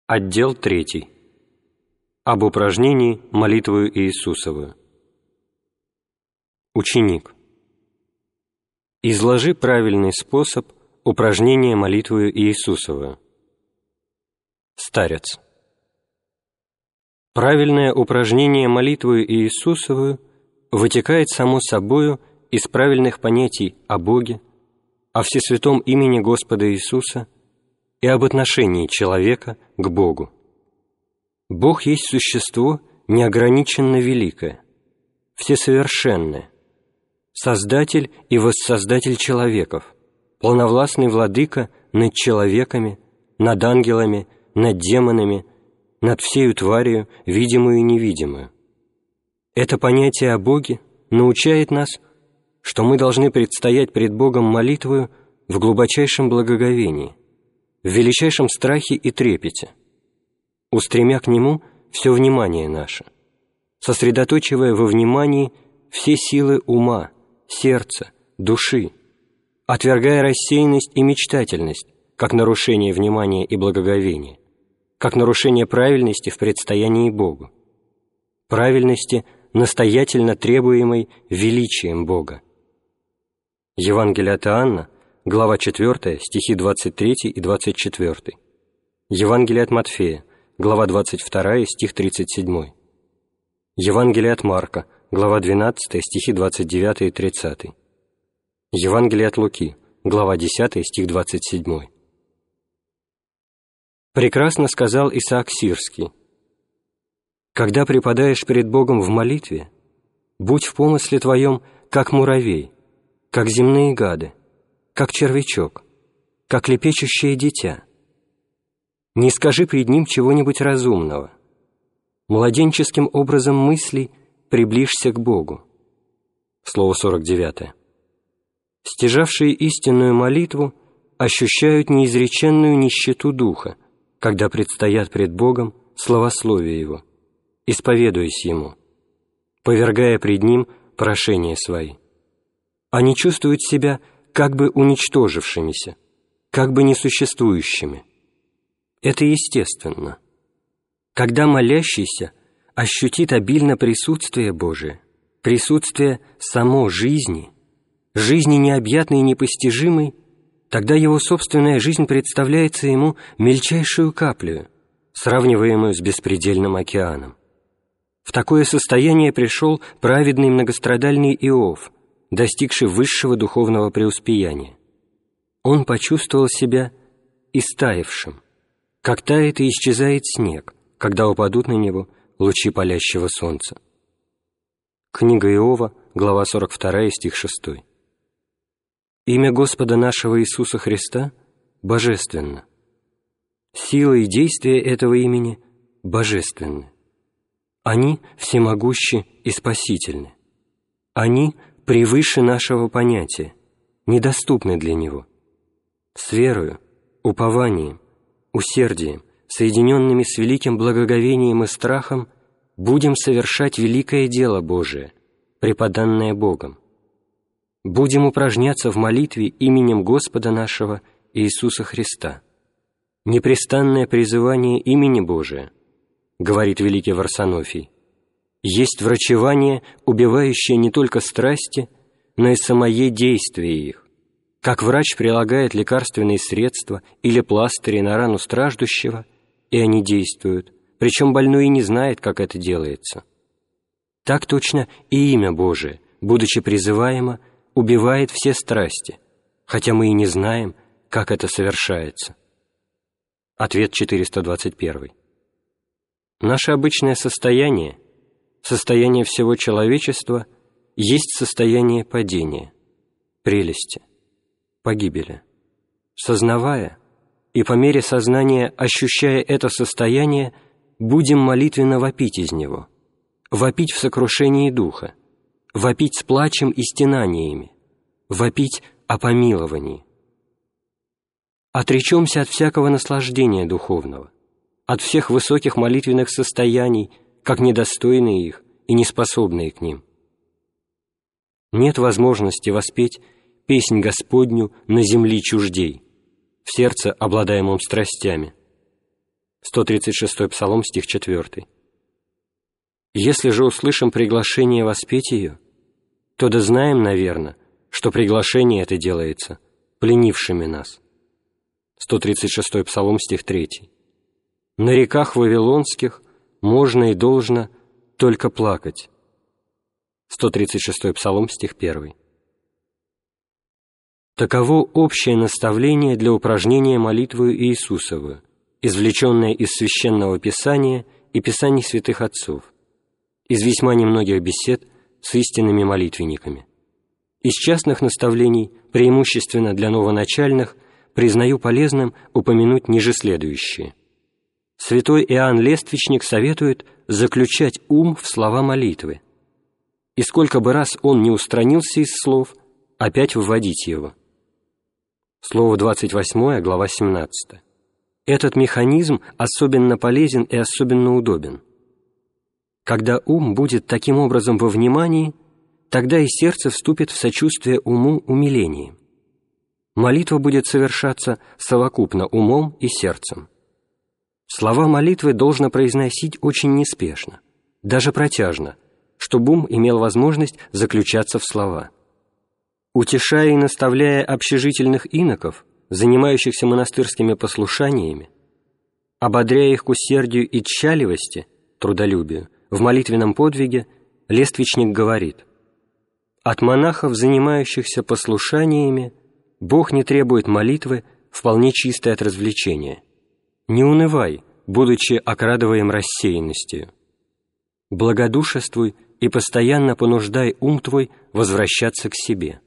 Отдел 3. Об упражнении молитвою Иисусовую. Ученик. Изложи правильный способ упражнения молитвою Иисусовую. Старец. Правильное упражнение молитвою Иисусовую вытекает само собою из правильных понятий о Боге, о всесвятом имени Господа Иисуса и об отношении человека к Богу. Бог есть существо неограниченно великое, всесовершенное, Создатель и Воссоздатель человеков, полновластный Владыка над человеками, над ангелами, над демонами, над всею тварью, видимую и невидимую. Это понятие о Боге научает нас, что мы должны предстоять пред Богом молитвою в глубочайшем благоговении, в величайшем страхе и трепете, устремя к Нему все внимание наше, сосредоточивая во внимании все силы ума, сердца, души, отвергая рассеянность и мечтательность, как нарушение внимания и благоговения, как нарушение правильности в предстоянии Богу, правильности, настоятельно требуемой величием Бога. Евангелие от Иоанна, глава 4, стихи 23 и 24. Евангелие от Матфея, глава 22, стих 37. Евангелие от Марка, глава 12, стихи 29 и 30. Евангелие от Луки, глава 10, стих 27. Прекрасно сказал Исаак Сирский: «Когда преподаешь пред Богом в молитве, будь в помысле твоем, как муравей, как земные гады, как червячок, как лепечущее дитя. Не скажи пред ним чего-нибудь разумного. Младенческим образом мыслей приближься к Богу». Слово 49. Стяжавшие истинную молитву ощущают неизреченную нищету духа, когда предстоят пред Богом славословие Его, исповедуясь Ему, повергая пред Ним прошения свои. Они чувствуют себя как бы уничтожившимися, как бы несуществующими. Это естественно. Когда молящийся ощутит обильно присутствие Божие, присутствие само жизни, жизни необъятной и непостижимой, тогда его собственная жизнь представляется ему мельчайшую каплею, сравниваемую с беспредельным океаном. В такое состояние пришел праведный многострадальный Иов, достигший высшего духовного преуспеяния. Он почувствовал себя истаявшим, как тает и исчезает снег, когда упадут на него лучи палящего солнца. Книга Иова, глава 42, стих 6. Имя Господа нашего Иисуса Христа божественно. Сила и действие этого имени божественны. Они всемогущи и спасительны. Они превыше нашего понятия, недоступны для него. С верою, упованием, усердием, соединенными с великим благоговением и страхом, будем совершать великое дело Божие, преподанное Богом. Будем упражняться в молитве именем Господа нашего Иисуса Христа. Непрестанное призывание имени Божия, говорит великий Варсонофий, есть врачевание, убивающее не только страсти, но и самое действие их. Как врач прилагает лекарственные средства или пластыри на рану страждущего, и они действуют, причем больной и не знает, как это делается. Так точно и имя Божие, будучи призываемо, убивает все страсти, хотя мы и не знаем, как это совершается. Ответ 421. Наше обычное состояние, состояние всего человечества, есть состояние падения, прелести, погибели. Сознавая и по мере сознания ощущая это состояние, будем молитвенно вопить из него, вопить в сокрушении духа, вопить с плачем и стенаниями, вопить о помиловании. Отречемся от всякого наслаждения духовного, от всех высоких молитвенных состояний, как недостойные их и неспособные к ним. Нет возможности воспеть песнь Господню на земли чуждей, в сердце, обладаемом страстями. 136-й Псалом, стих 4. «Если же услышим приглашение воспеть ее, то да знаем, наверно, что приглашение это делается пленившими нас». 136-й Псалом, стих 3. «На реках вавилонских можно и должно только плакать». 136-й Псалом, стих 1. Таково общее наставление для упражнения молитвою Иисусовую, извлеченное из Священного Писания и Писаний святых отцов, из весьма немногих бесед с истинными молитвенниками. Из частных наставлений, преимущественно для новоначальных, признаю полезным упомянуть ниже следующие. Святой Иоанн Лествичник советует заключать ум в слова молитвы, и сколько бы раз он не устранился из слов, опять выводить его. Слово 28, глава 17. Этот механизм особенно полезен и особенно удобен. Когда ум будет таким образом во внимании, тогда и сердце вступит в сочувствие уму умилением. Молитва будет совершаться совокупно умом и сердцем. Слова молитвы должно произносить очень неспешно, даже протяжно, чтобы ум имел возможность заключаться в слова. Утешая и наставляя общежительных иноков, занимающихся монастырскими послушаниями, ободряя их к усердию и тщаливости, трудолюбию, в молитвенном подвиге, Лествичник говорит: «От монахов, занимающихся послушаниями, Бог не требует молитвы, вполне чистой от развлечения. Не унывай, будучи окрадываем рассеянностью. Благодушествуй и постоянно понуждай ум твой возвращаться к себе.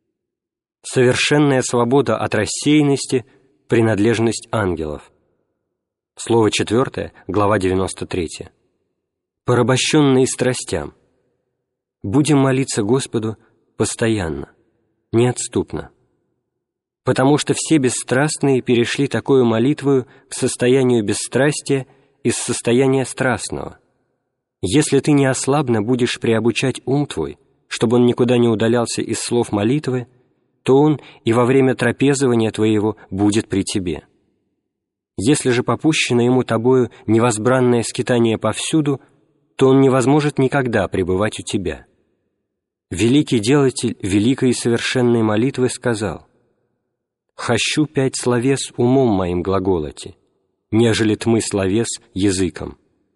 Совершенная свобода от рассеянности – принадлежность ангелов». Слово 4, глава 93. «Порабощенные страстям. Будем молиться Господу постоянно, неотступно. Потому что все бесстрастные перешли такою молитвою к состоянию бесстрастия из состояния страстного. Если ты неослабно будешь приобучать ум твой, чтобы он никуда не удалялся из слов молитвы, то он и во время трапезования твоего будет при тебе. Если же попущено ему тобою невозбранное скитание повсюду, то он не возможет никогда пребывать у тебя. Великий делатель великой и совершенной молитвы сказал: «Хощу 5 словес умом моим глаголоти, нежели тмы словес языком».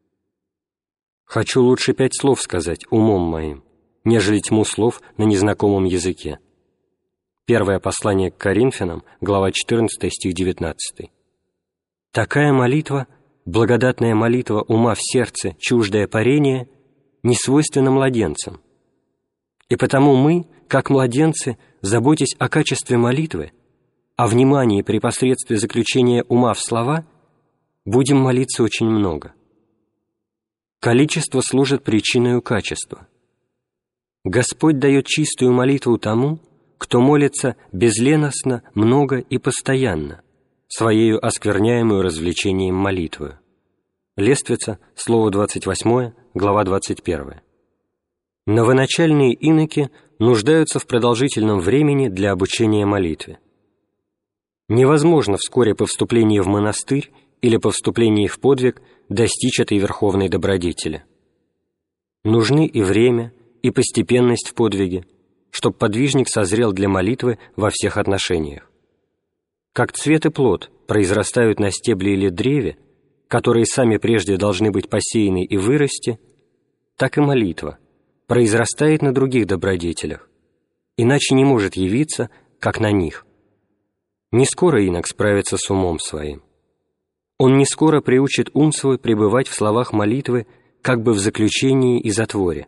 Хочу лучше 5 слов сказать умом моим, нежели тьму слов на незнакомом языке. Первое послание к Коринфянам, глава 14, стих 19. Такая молитва, благодатная молитва ума в сердце, чуждое парение, не свойственна младенцам. И потому мы, как младенцы, заботясь о качестве молитвы, о внимании при посредстве заключения ума в слова, будем молиться очень много. Количество служит причиной качества. Господь дает чистую молитву тому, кто молится безленостно, много и постоянно, своею оскверняемую развлечением молитвою. Лествица, слово 28, глава 21. Новоначальные иноки нуждаются в продолжительном времени для обучения молитве. Невозможно вскоре по вступлении в монастырь или по вступлении в подвиг достичь этой верховной добродетели. Нужны и время, и постепенность в подвиге, чтоб подвижник созрел для молитвы во всех отношениях. Как цвет и плод произрастают на стебле или древе, которые сами прежде должны быть посеяны и вырасти, так и молитва произрастает на других добродетелях, иначе не может явиться, как на них. Не скоро инок справится с умом своим. Он не скоро приучит ум свой пребывать в словах молитвы как бы в заключении и затворе.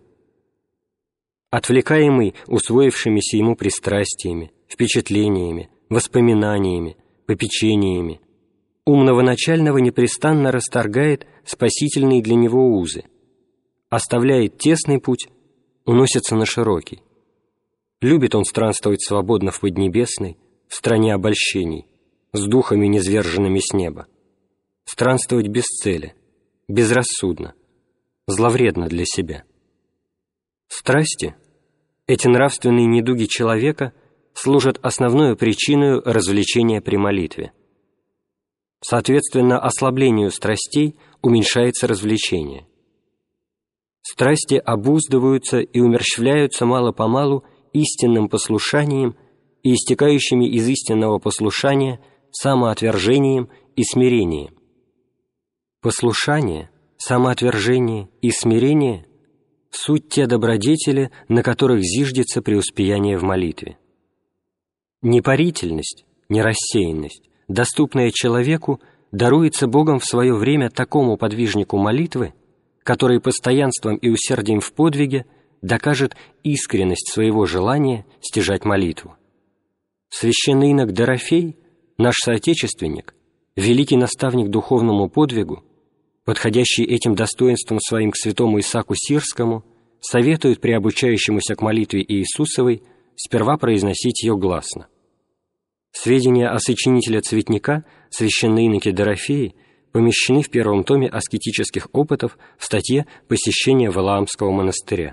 Отвлекаемый усвоившимися ему пристрастиями, впечатлениями, воспоминаниями, попечениями, ум новоначального непрестанно расторгает спасительные для него узы, оставляет тесный путь, уносится на широкий. Любит он странствовать свободно в Поднебесной, в стране обольщений, с духами, низверженными с неба, странствовать без цели, безрассудно, зловредно для себя. Страсти, эти нравственные недуги человека, служат основной причиной развлечения при молитве. Соответственно, ослаблению страстей уменьшается развлечение. Страсти обуздываются и умерщвляются мало-помалу истинным послушанием и истекающими из истинного послушания самоотвержением и смирением. Послушание, самоотвержение и смирение – суть те добродетели, на которых зиждется преуспеяние в молитве. Непарительность, нерассеянность, доступная человеку, даруется Богом в свое время такому подвижнику молитвы, который постоянством и усердием в подвиге докажет искренность своего желания стяжать молитву. Священный инок Дорофей, наш соотечественник, великий наставник духовному подвигу, подходящий этим достоинством своим к святому Исааку Сирскому, советует при обучающемуся к молитве Иисусовой сперва произносить ее гласно. Сведения о сочинителе цветника, священной иноке Дорофеи, помещены в первом томе аскетических опытов в статье «Посещение Валаамского монастыря».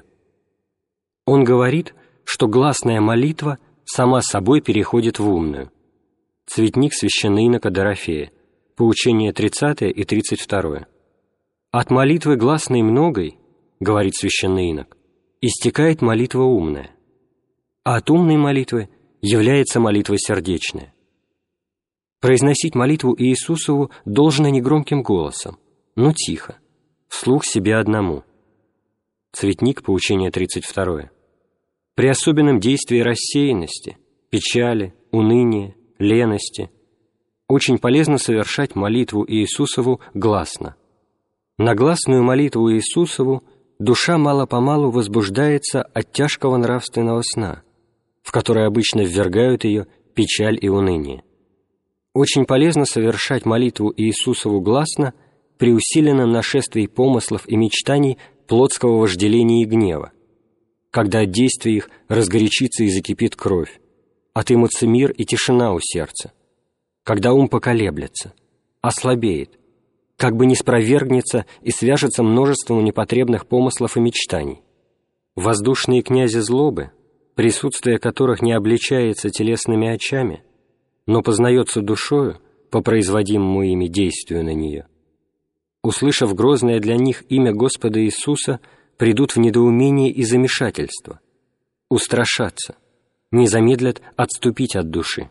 Он говорит, что гласная молитва сама собой переходит в умную. Цветник священной инока Дорофея, поучение 30 и 32. «От молитвы гласной многой, — говорит священный инок, — истекает молитва умная, а от умной молитвы является молитва сердечная. Произносить молитву Иисусову должно не громким голосом, но тихо, вслух себе одному». Цветник, поучение 32. «При особенном действии рассеянности, печали, уныния, лености очень полезно совершать молитву Иисусову гласно. На гласную молитву Иисусову душа мало-помалу возбуждается от тяжкого нравственного сна, в который обычно ввергают ее печаль и уныние. Очень полезно совершать молитву Иисусову гласно при усиленном нашествии помыслов и мечтаний плотского вожделения и гнева, когда от действия их разгорячится и закипит кровь, отымутся мир и тишина у сердца, когда ум поколеблется, ослабеет, как бы не спровергнется и свяжется множеством непотребных помыслов и мечтаний. Воздушные князи злобы, присутствие которых не обличается телесными очами, но познается душою по производимому ими действию на нее, услышав грозное для них имя Господа Иисуса, придут в недоумение и замешательство, устрашатся, не замедлят отступить от души.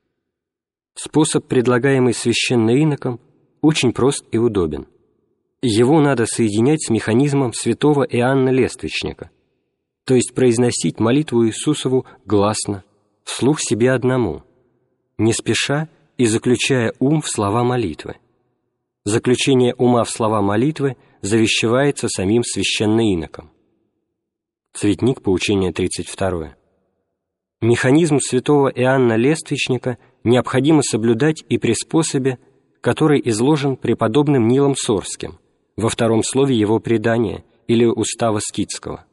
Способ, предлагаемый священноиноком, очень прост и удобен. Его надо соединять с механизмом святого Иоанна Лествичника, то есть произносить молитву Иисусову гласно, вслух себе одному, не спеша и заключая ум в слова молитвы. Заключение ума в слова молитвы завещевается самим священноиноком. Цветник, поучение 32. Механизм святого Иоанна Лествичника необходимо соблюдать и при способе, который изложен преподобным Нилом Сорским во втором слове его предания или устава скитского.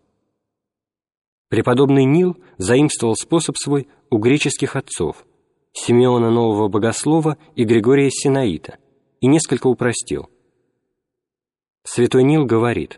Преподобный Нил заимствовал способ свой у греческих отцов Симеона Нового Богослова и Григория Синаита и несколько упростил. Святой Нил говорит: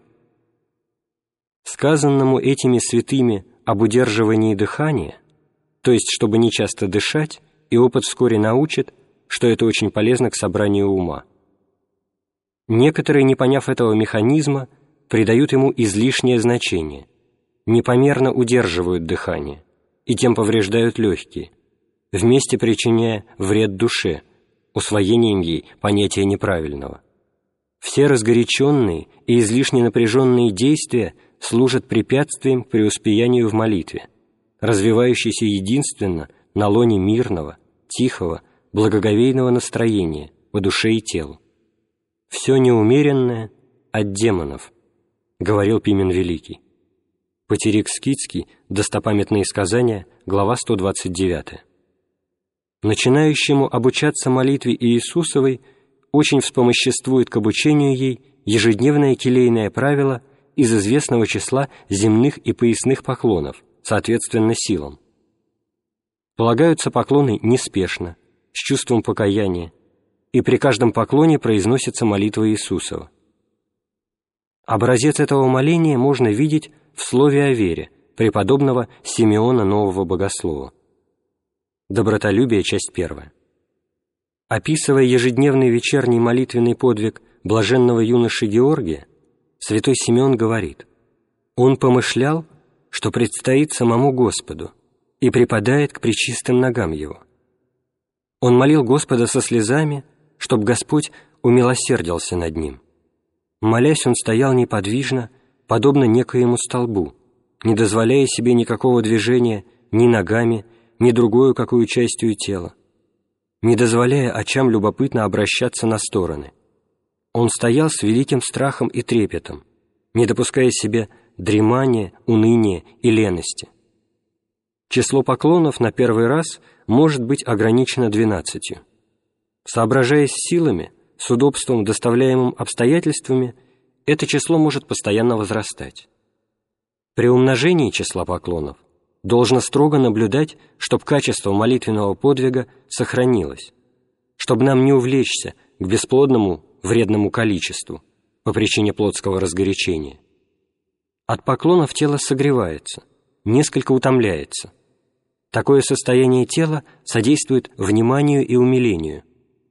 «Сказанному этими святыми об удерживании дыхания, то есть чтобы нечасто дышать, и опыт вскоре научит, что это очень полезно к собранию ума. Некоторые, не поняв этого механизма, придают ему излишнее значение, непомерно удерживают дыхание и тем повреждают легкие, вместе причиняя вред душе, усвоением ей понятия неправильного. Все разгоряченные и излишне напряженные действия служат препятствием к преуспеянию в молитве, развивающейся единственно на лоне мирного, тихого, благоговейного настроения по душе и телу. «Все неумеренное от демонов», — говорил Пимен Великий. Патерик Скитский, Достопамятные сказания, глава 129. Начинающему обучаться молитве Иисусовой очень вспомоществует к обучению ей ежедневное келейное правило из известного числа земных и поясных поклонов, соответственно силам. Полагаются поклоны неспешно, с чувством покаяния, и при каждом поклоне произносится молитва Иисусова. Образец этого моления можно видеть в слове о вере преподобного Симеона Нового Богослова. Добротолюбие, часть 1. Описывая ежедневный вечерний молитвенный подвиг блаженного юноши Георгия, святой Симеон говорит: «Он помышлял, что предстоит самому Господу, и припадает к пречистым ногам Его. Он молил Господа со слезами, чтоб Господь умилосердился над ним. Молясь, он стоял неподвижно, подобно некоему столбу, не дозволяя себе никакого движения ни ногами, ни другою какую частью тела, не дозволяя очам любопытно обращаться на стороны. Он стоял с великим страхом и трепетом, не допуская себе дремания, уныния и лености. Число поклонов на первый раз может быть ограничено 12. Соображаясь силами, с удобством, доставляемым обстоятельствами, это число может постоянно возрастать. При умножении числа поклонов должно строго наблюдать, чтобы качество молитвенного подвига сохранилось, чтобы нам не увлечься к бесплодному вредному количеству по причине плотского разгорячения. От поклонов тело согревается, несколько утомляется. Такое состояние тела содействует вниманию и умилению.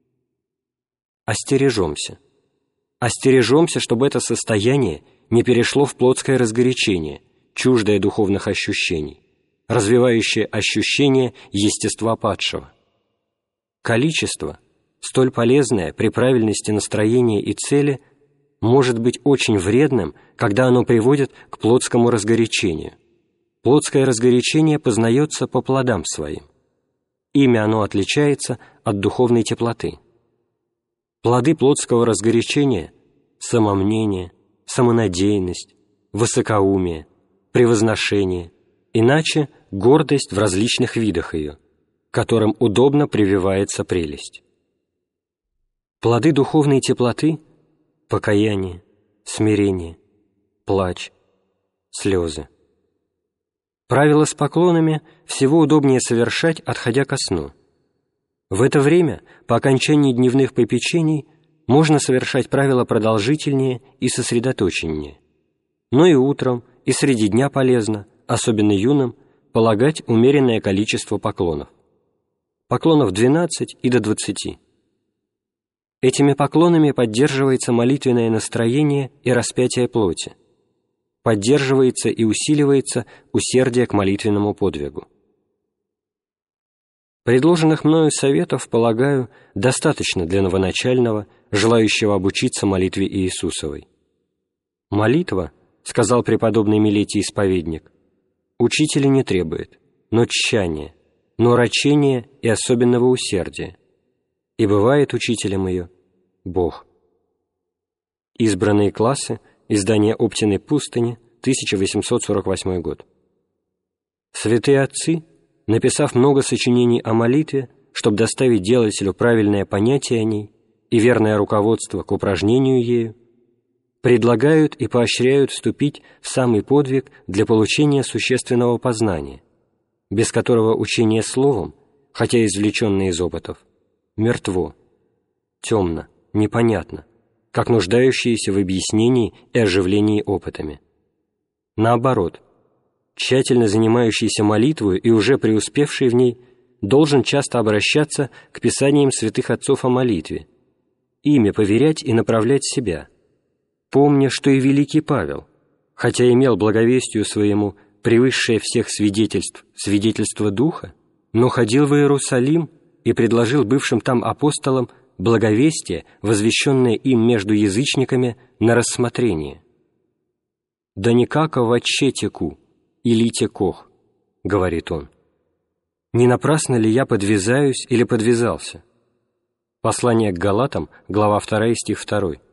Остережемся. Остережемся, чтобы это состояние не перешло в плотское разгорячение, чуждое духовных ощущений, развивающее ощущение естества падшего. Количество, столь полезное при правильности настроения и цели, может быть очень вредным, когда оно приводит к плотскому разгорячению. Плотское разгорячение познается по плодам своим. Ими оно отличается от духовной теплоты. Плоды плотского разгорячения – самомнение, самонадеянность, высокоумие, превозношение, иначе гордость в различных видах ее, которым удобно прививается прелесть. Плоды духовной теплоты – покаяние, смирение, плач, слезы. Правило с поклонами всего удобнее совершать, отходя ко сну. В это время, по окончании дневных попечений, можно совершать правила продолжительнее и сосредоточеннее. Но и утром, и среди дня полезно, особенно юным, полагать умеренное количество поклонов. Поклонов 12 и до 20. Этими поклонами поддерживается молитвенное настроение и распятие плоти. Поддерживается и усиливается усердие к молитвенному подвигу. Предложенных мною советов, полагаю, достаточно для новоначального, желающего обучиться молитве Иисусовой. «Молитва, — сказал преподобный Милетий исповедник, — учителя не требует, но тщания, но рачения и особенного усердия, и бывает учителем ее Бог». Избранные классы, издание Оптиной пустыни, 1848 год. Святые отцы, написав много сочинений о молитве, чтобы доставить делателю правильное понятие о ней и верное руководство к упражнению ею, предлагают и поощряют вступить в самый подвиг для получения существенного познания, без которого учение словом, хотя извлеченное из опытов, мертво, темно, непонятно, как нуждающиеся в объяснении и оживлении опытами. Наоборот, тщательно занимающийся молитвой и уже преуспевший в ней должен часто обращаться к писаниям святых отцов о молитве, ими поверять и направлять себя, помня, что и великий Павел, хотя имел благовестию своему превысшее всех свидетельств свидетельство Духа, но ходил в Иерусалим и предложил бывшим там апостолам благовестие, возвещенное им между язычниками, на рассмотрение. «Да никако вотче теку, или текох», — говорит он. «Не напрасно ли я подвязаюсь или подвязался?» Послание к Галатам, глава 2, стих 2.